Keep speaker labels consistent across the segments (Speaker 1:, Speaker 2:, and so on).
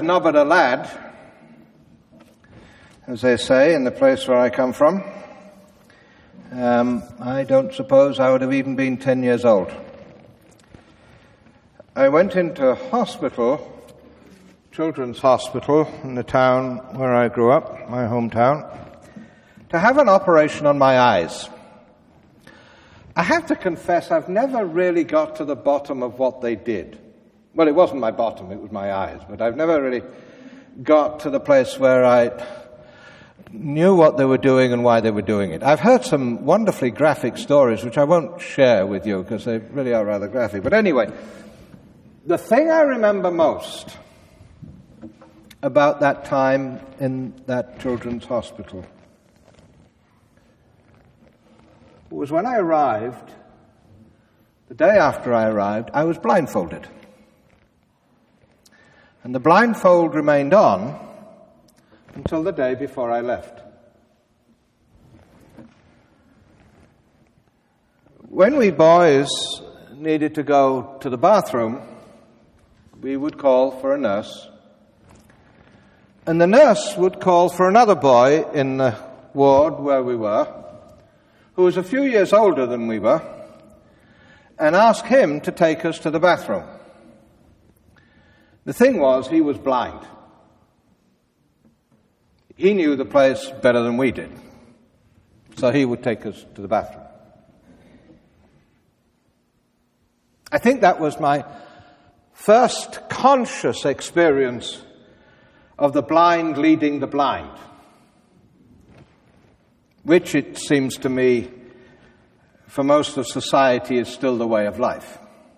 Speaker 1: nobbut a lad, as they say in the place where I come from, I don't suppose I would have even been 10 years old. I went into hospital, children's hospital in the town where I grew up, my hometown, to have an operation on my eyes. I have to confess I've never really got to the bottom of what they did. Well, it wasn't my bottom, it was my eyes, but I've never really got to the place where I knew what they were doing and why they were doing it. I've heard some wonderfully graphic stories, which I won't share with you because they really are rather graphic. But anyway, the thing I remember most about that time in that children's hospital was when I arrived, the day after I arrived, I was blindfolded. And the blindfold remained on until the day before I left. When we boys needed to go to the bathroom, we would call for a nurse, and the nurse would call for another boy in the ward where we were, who was a few years older than we were, and ask him to take us to the bathroom. The thing was, he was blind. He knew the place better than we did, so he would take us to the bathroom. I think that was my first conscious experience of the blind leading the blind, which it seems to me, for most of society, is still the way of life.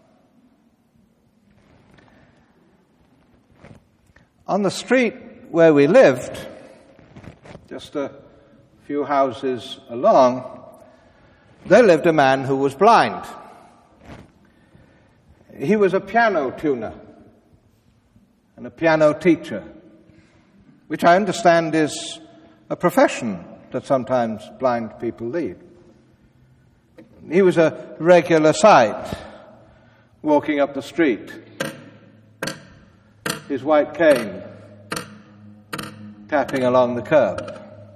Speaker 1: On the street where we lived, just a few houses along, there lived a man who was blind. He was a piano tuner and a piano teacher, which I understand is a profession that sometimes blind people lead. He was a regular sight, walking up the street, his white cane tapping along the curb.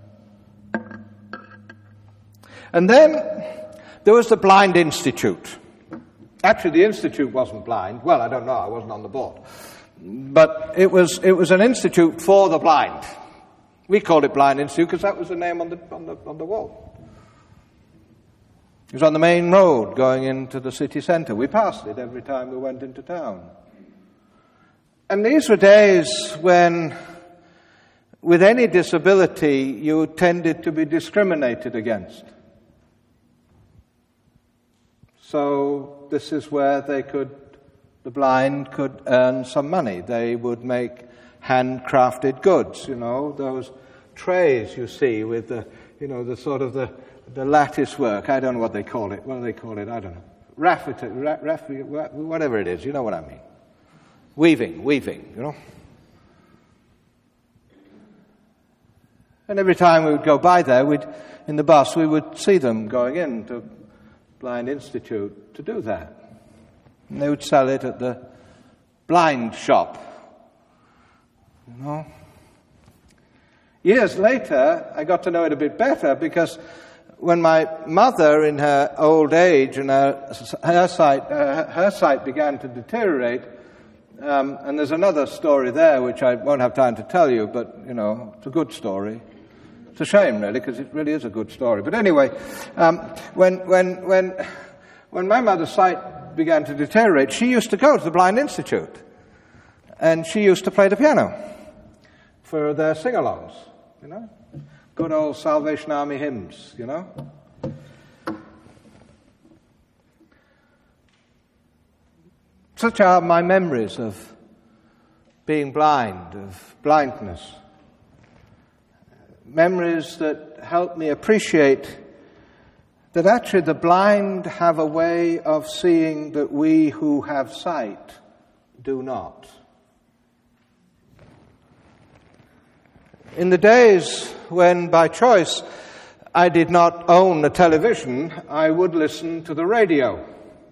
Speaker 1: And then there was the Blind Institute. Actually, the Institute wasn't blind. Well, I don't know, I wasn't on the board. But it was an institute for the blind. We called it Blind Institute because that was the name on the wall. It was on the main road going into the city centre. We passed it every time we went into town. And these were days when, with any disability, you tended to be discriminated against. So this is where the blind could earn some money. They would make handcrafted goods, those trays you see with the sort of the lattice work. I don't know what they call it. What do they call it? I don't know. Whatever it is, you know what I mean. Weaving, And every time we would go by there, in the bus, we would see them going into Blind Institute to do that. And they would sell it at the blind shop. Years later, I got to know it a bit better because when my mother, in her old age, and her sight began to deteriorate, and there's another story there which I won't have time to tell you, but, it's a good story. It's a shame, really, because it really is a good story. But anyway, when my mother's sight began to deteriorate, she used to go to the Blind Institute, and she used to play the piano for their sing-alongs, Good old Salvation Army hymns, Such are my memories of being blind, of blindness. Memories that help me appreciate that actually the blind have a way of seeing that we who have sight do not. In the days when, by choice, I did not own a television, I would listen to the radio.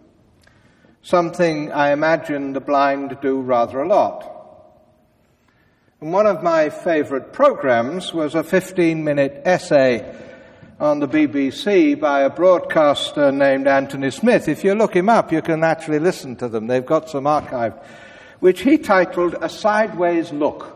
Speaker 1: Something I imagine the blind do rather a lot. And one of my favourite programmes was a 15-minute essay on the BBC by a broadcaster named Anthony Smith. If you look him up, you can actually listen to them. They've got some archived, which he titled A Sideways Look.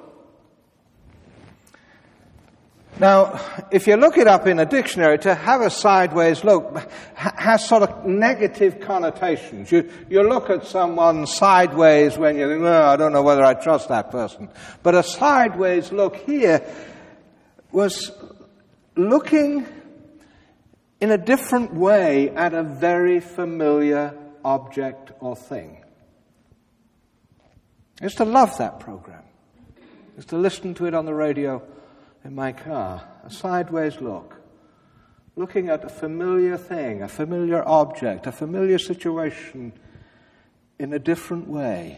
Speaker 1: Now, if you look it up in a dictionary, to have a sideways look has sort of negative connotations. You look at someone sideways when you think, I don't know whether I trust that person. But a sideways look here was looking in a different way at a very familiar object or thing. I used to love that program. I used to listen to it on the radio in my car. A sideways look. Looking at a familiar thing, a familiar object, a familiar situation in a different way.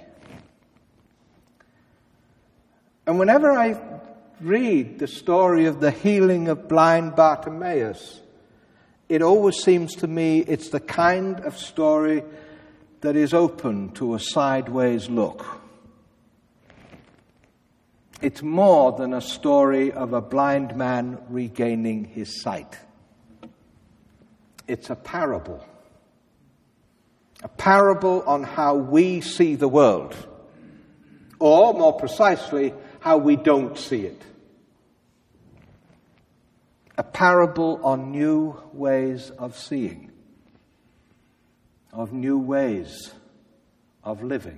Speaker 1: And whenever I read the story of the healing of blind Bartimaeus, it always seems to me it's the kind of story that is open to a sideways look. It's more than a story of a blind man regaining his sight. It's a parable. A parable on how we see the world. Or, more precisely, how we don't see it. A parable on new ways of seeing. Of new ways of living.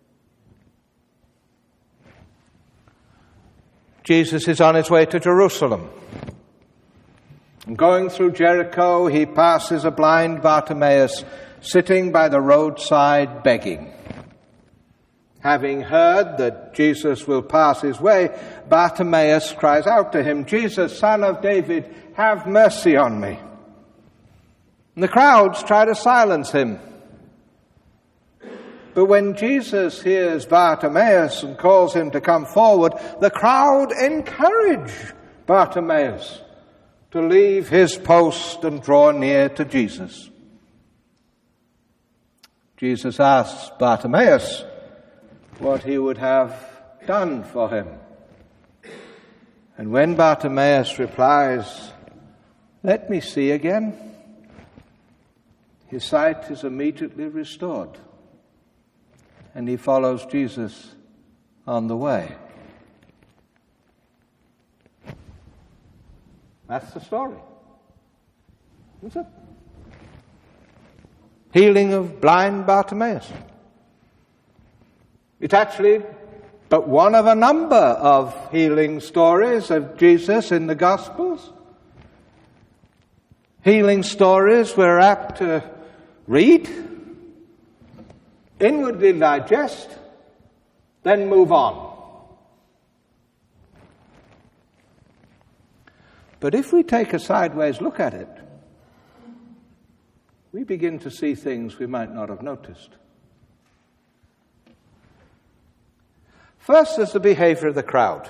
Speaker 1: Jesus is on his way to Jerusalem. And going through Jericho, he passes a blind Bartimaeus sitting by the roadside begging. Having heard that Jesus will pass his way, Bartimaeus cries out to him, "Jesus, Son of David, have mercy on me." And the crowds try to silence him. But when Jesus hears Bartimaeus and calls him to come forward, the crowd encourage Bartimaeus to leave his post and draw near to Jesus. Jesus asks Bartimaeus what he would have done for him. And when Bartimaeus replies, "Let me see again," his sight is immediately restored. And he follows Jesus on the way. That's the story. Isn't it? Healing of blind Bartimaeus. It's actually but one of a number of healing stories of Jesus in the Gospels. Healing stories we're apt to read, inwardly digest, then move on. But if we take a sideways look at it, we begin to see things we might not have noticed. First is the behavior of the crowd,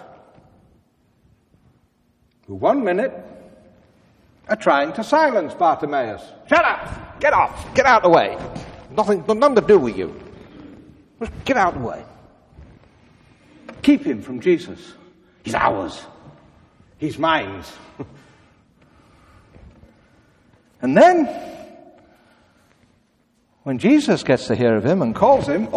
Speaker 1: who 1 minute are trying to silence Bartimaeus. "Shut up! Get off! Get out of the way! Nothing to do with you. Just get out of the way. Keep him from Jesus. He's ours. He's mine." And then, when Jesus gets to hear of him and calls him,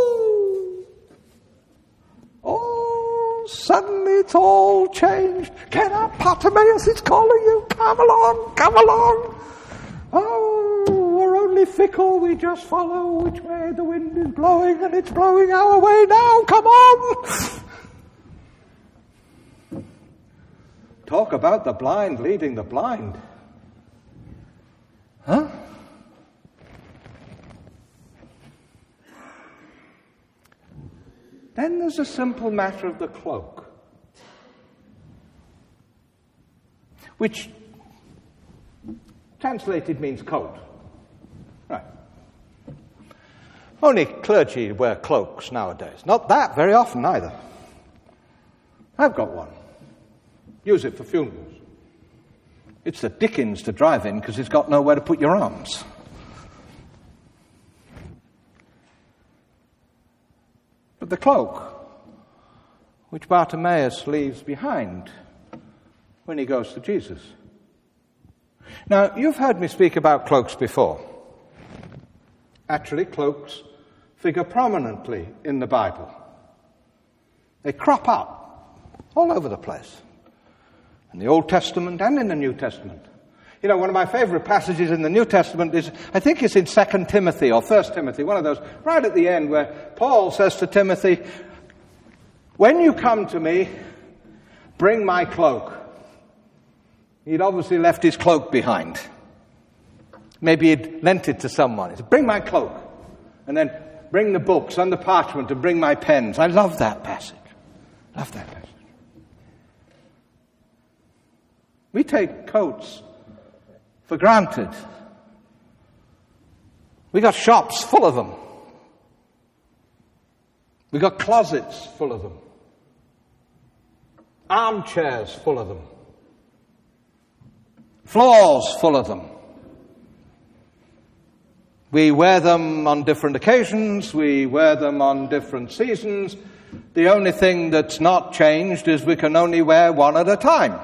Speaker 1: suddenly it's all changed. "Get up, Bartimaeus, it's calling you. Come along, come along. Oh, we're only fickle. We just follow which way the wind is blowing, and it's blowing our way now. Come on." Talk about the blind leading the blind. Huh? Then there's a simple matter of the cloak, which translated means coat. Right. Only clergy wear cloaks nowadays. Not that very often either. I've got one. Use it for funerals. It's the dickens to drive in because it's got nowhere to put your arms. But the cloak which Bartimaeus leaves behind when he goes to Jesus. Now, you've heard me speak about cloaks before. Actually, cloaks figure prominently in the Bible. They crop up all over the place, in the Old Testament and in the New Testament. You know, one of my favorite passages in the New Testament is, I think it's in 2 Timothy or 1 Timothy, one of those, right at the end, where Paul says to Timothy, when you come to me, bring my cloak. He'd obviously left his cloak behind. Maybe he'd lent it to someone. He said, bring my cloak. And then bring the books and the parchment and bring my pens. I love that passage. Love that passage. We take coats for granted. We got shops full of them. We got closets full of them. Armchairs full of them. Floors full of them. We wear them on different occasions. We wear them on different seasons. The only thing that's not changed is we can only wear one at a time.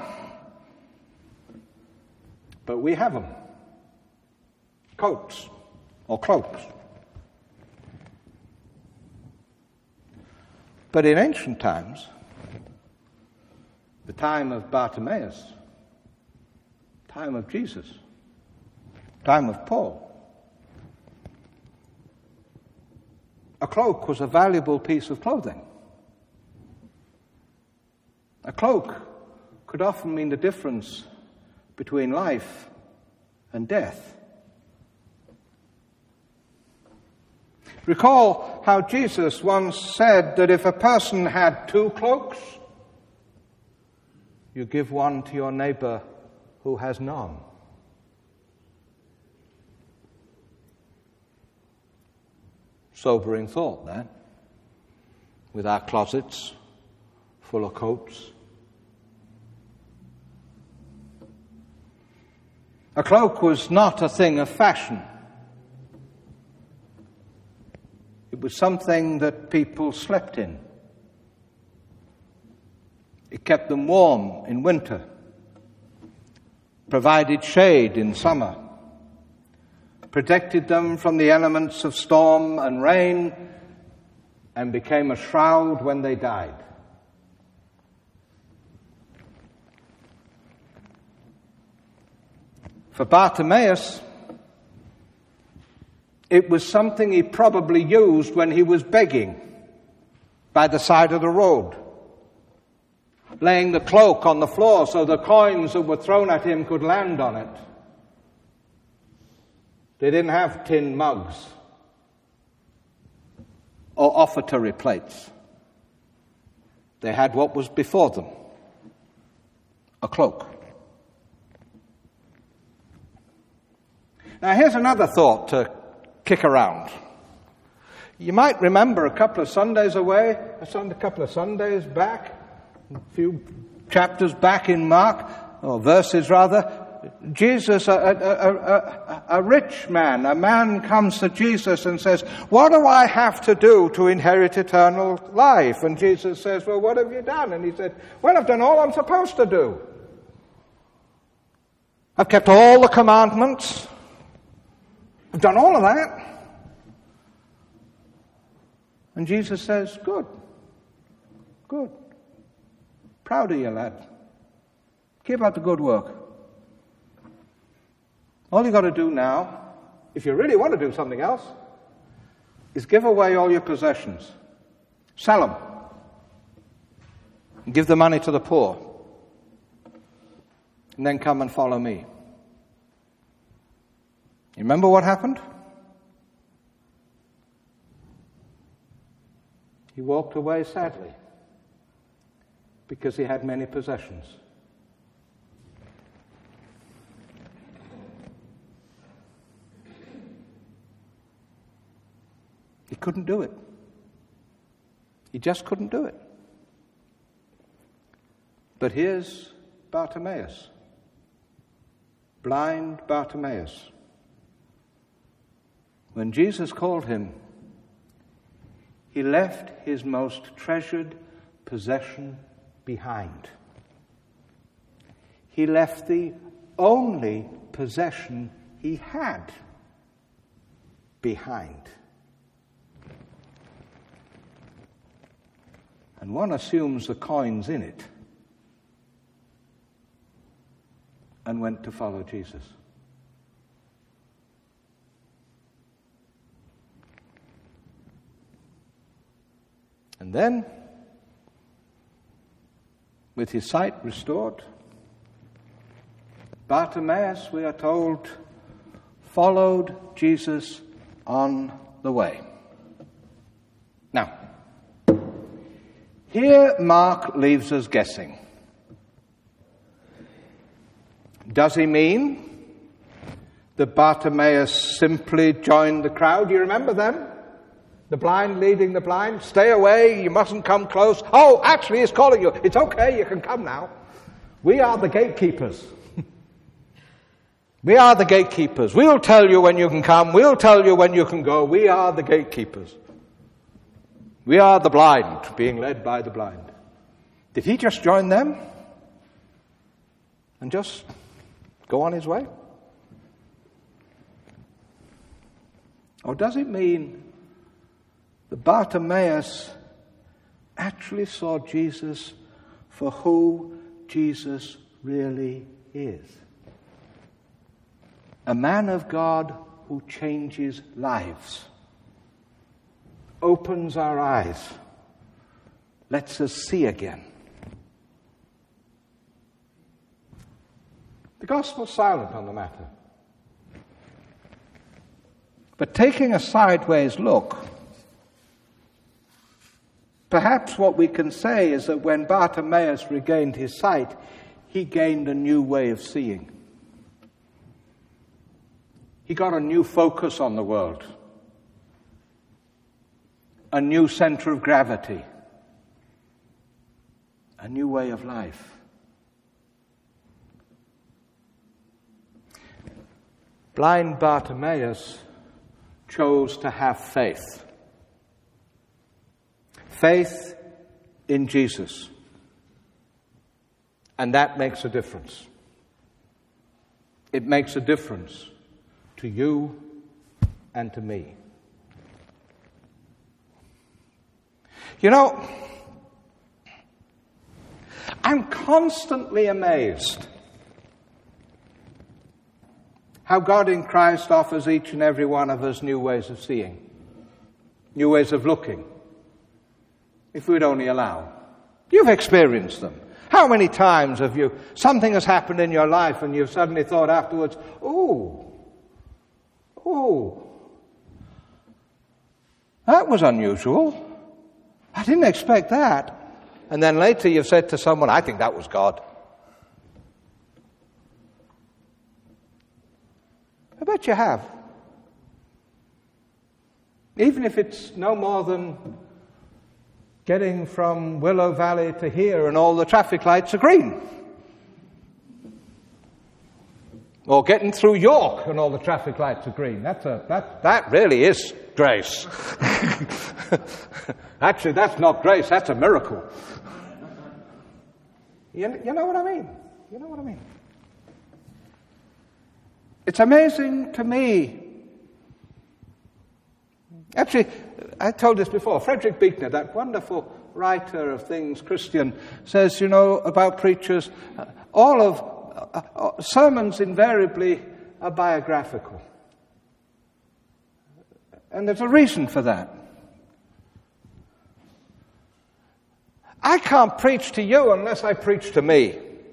Speaker 1: But we have them. Coats or cloaks. But in ancient times, the time of Bartimaeus, time of Jesus, time of Paul, a cloak was a valuable piece of clothing. A cloak could often mean the difference between life and death. Recall how Jesus once said that if a person had 2 cloaks, you give one to your neighbor who has none. Sobering thought, that, with our closets full of coats. A cloak was not a thing of fashion. It was something that people slept in. It kept them warm in winter, provided shade in summer, protected them from the elements of storm and rain, and became a shroud when they died. For Bartimaeus, it was something he probably used when he was begging by the side of the road, laying the cloak on the floor so the coins that were thrown at him could land on it. They didn't have tin mugs or offertory plates. They had what was before them, a cloak. Now here's another thought to kick around. You might remember a couple of Sundays back, a few chapters back in Mark, or verses rather, Jesus, a rich man, a man comes to Jesus and says, what do I have to do to inherit eternal life? And Jesus says, well, what have you done? And he said, well, I've done all I'm supposed to do. I've kept all the commandments. I've done all of that. And Jesus says, good. Good. Proud of you, lad. Keep up the good work. All you've got to do now, if you really want to do something else, is give away all your possessions. Sell them. And give the money to the poor. And then come and follow me. You remember what happened? He walked away sadly because he had many possessions. He couldn't do it. He just couldn't do it. But here's Bartimaeus, blind Bartimaeus. When Jesus called him, he left his most treasured possession behind. He left the only possession he had behind. And one assumes the coin's in it and went to follow Jesus. And then, with his sight restored, Bartimaeus, we are told, followed Jesus on the way. Now, here Mark leaves us guessing. Does he mean that Bartimaeus simply joined the crowd? You remember them? The blind leading the blind. Stay away, you mustn't come close. Oh, actually, he's calling you. It's okay, you can come now. We are the gatekeepers. We are the gatekeepers. We'll tell you when you can come. We'll tell you when you can go. We are the gatekeepers. We are the blind, being led by the blind. Did he just join them and just go on his way? Or does it mean that Bartimaeus actually saw Jesus for who Jesus really is? A man of God who changes lives, opens our eyes, lets us see again. The gospel's silent on the matter. But taking a sideways look, perhaps what we can say is that when Bartimaeus regained his sight, he gained a new way of seeing. He got a new focus on the world, a new center of gravity, a new way of life. Blind Bartimaeus chose to have faith. Faith in Jesus. And that makes a difference. It makes a difference to you and to me. You know, I'm constantly amazed how God in Christ offers each and every one of us new ways of seeing, new ways of looking, if we'd only allow. You've experienced them. How many times have you, something has happened in your life and you've suddenly thought afterwards, oh, that was unusual. I didn't expect that. And then later you've said to someone, I think that was God. I bet you have. Even if it's no more than getting from Willow Valley to here and all the traffic lights are green. Or getting through York and all the traffic lights are green. That really is grace. Actually, that's not grace, that's a miracle. You know what I mean? You know what I mean? It's amazing to me. Actually, I told this before. Frederick Buechner, that wonderful writer of things Christian, says, about preachers, all of sermons invariably are biographical. And there's a reason for that. I can't preach to you unless I preach to me.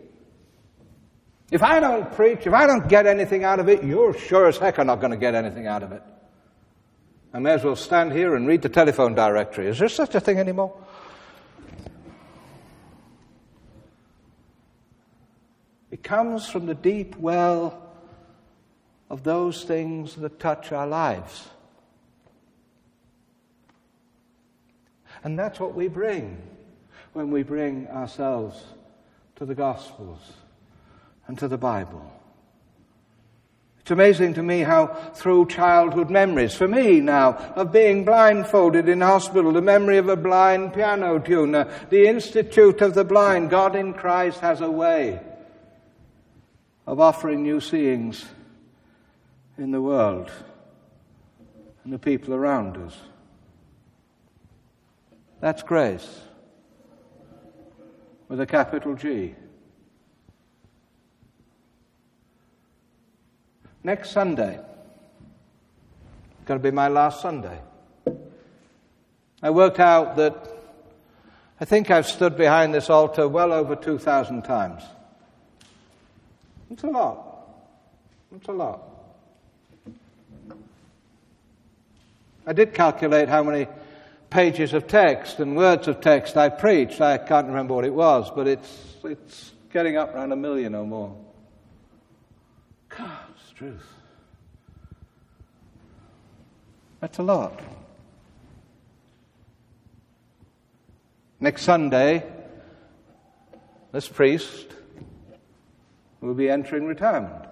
Speaker 1: If I don't preach, if I don't get anything out of it, you're sure as heck are not going to get anything out of it. I may as well stand here and read the telephone directory. Is there such a thing anymore? It comes from the deep well of those things that touch our lives. And that's what we bring when we bring ourselves to the Gospels and to the Bible. It's amazing to me how through childhood memories, for me now, of being blindfolded in hospital, the memory of a blind piano tuner, the Institute of the Blind, God in Christ has a way of offering new seeings in the world and the people around us. That's grace with a capital G. Next Sunday, going to be my last Sunday. I worked out that I think I've stood behind this altar well over 2,000 times. It's a lot. It's a lot. I did calculate how many pages of text and words of text I preached. I can't remember what it was, but it's getting up around 1 million or more. God. Truth. That's a lot. Next Sunday, this priest will be entering retirement.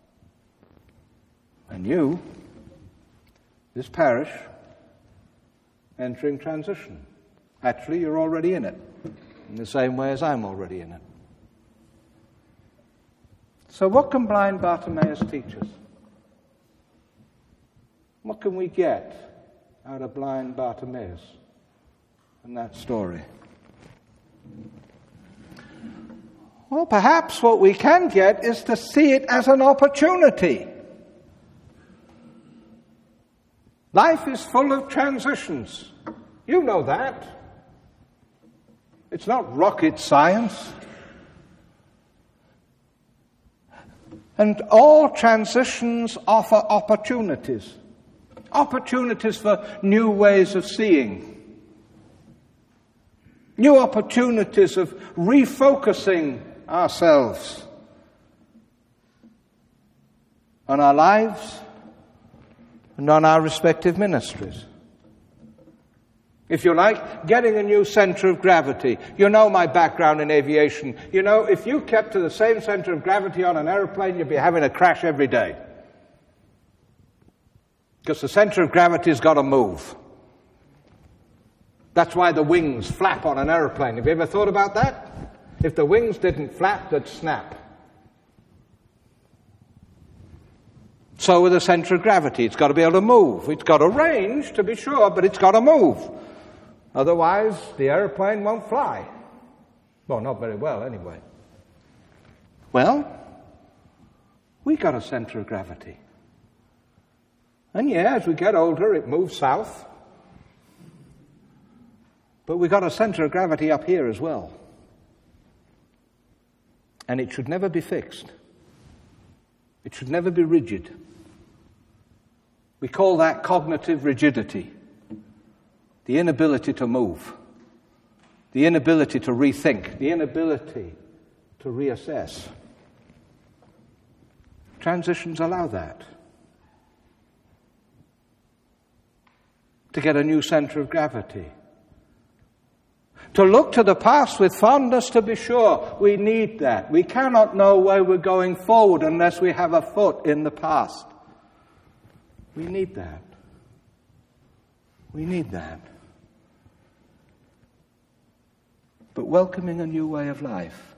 Speaker 1: And you, this parish, entering transition. Actually, you're already in it, in the same way as I'm already in it. So what can blind Bartimaeus teach us? What can we get out of blind Bartimaeus and that story? Well, perhaps what we can get is to see it as an opportunity. Life is full of transitions. You know that. It's not rocket science. And all transitions offer opportunities. Opportunities for new ways of seeing. New opportunities of refocusing ourselves on our lives and on our respective ministries. If you like, getting a new center of gravity. You know my background in aviation. You know, if you kept to the same center of gravity on an airplane, you'd be having a crash every day. Because the center of gravity's got to move. That's why the wings flap on an airplane. Have you ever thought about that? If the wings didn't flap, they'd snap. So with the center of gravity, it's got to be able to move. It's got a range, to be sure, but it's got to move. Otherwise, the airplane won't fly. Well, not very well, anyway. Well, we got a center of gravity. And yeah, as we get older, it moves south. But we got a center of gravity up here as well. And it should never be fixed. It should never be rigid. We call that cognitive rigidity. The inability to move. The inability to rethink. The inability to reassess. Transitions allow that. To get a new center of gravity. To look to the past with fondness, to be sure, we need that. We cannot know where we're going forward unless we have a foot in the past. We need that. We need that. But welcoming a new way of life.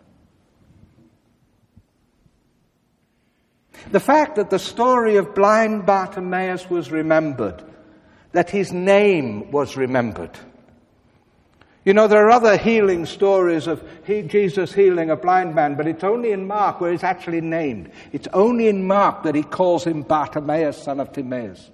Speaker 1: The fact that the story of blind Bartimaeus was remembered, that his name was remembered. You know, there are other healing stories of Jesus healing a blind man, but it's only in Mark where he's actually named. It's only in Mark that he calls him Bartimaeus, son of Timaeus.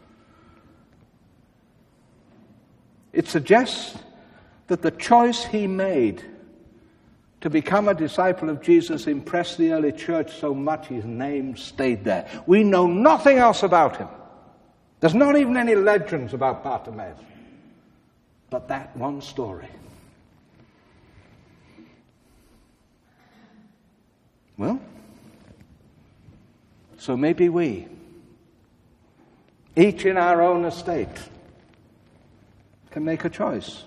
Speaker 1: It suggests that the choice he made to become a disciple of Jesus impressed the early church so much his name stayed there. We know nothing else about him. There's not even any legends about Bartimaeus. But that one story. Well, so maybe we, each in our own estate, can make a choice.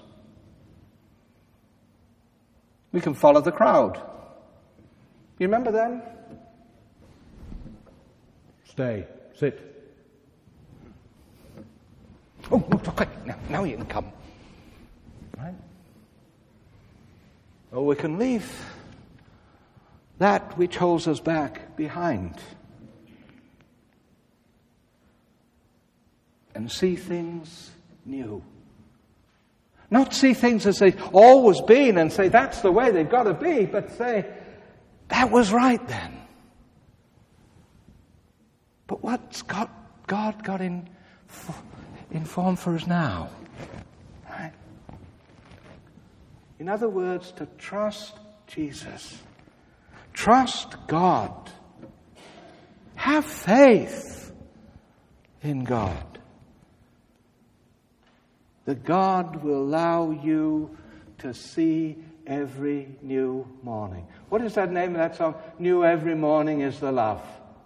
Speaker 1: We can follow the crowd. You remember them? Stay. Sit. Oh, okay. Now you can come. Right? Or we can leave that which holds us back behind and see things new. Not see things as they've always been and say that's the way they've got to be, but say that was right then. But what's God got in form for us now? Right? In other words, to trust Jesus. Trust God. Have faith in God. That God will allow you to see every new morning. What is that name of that song? New every morning is the love.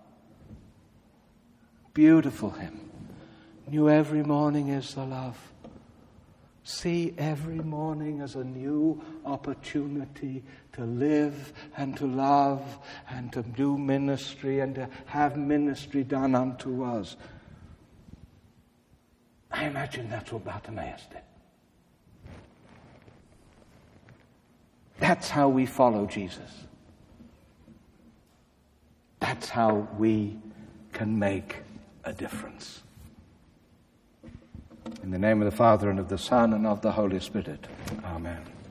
Speaker 1: Beautiful hymn. New every morning is the love. See every morning as a new opportunity to live and to love and to do ministry and to have ministry done unto us. I imagine that's what Bartimaeus did. That's how we follow Jesus. That's how we can make a difference. In the name of the Father, and of the Son, and of the Holy Spirit. Amen.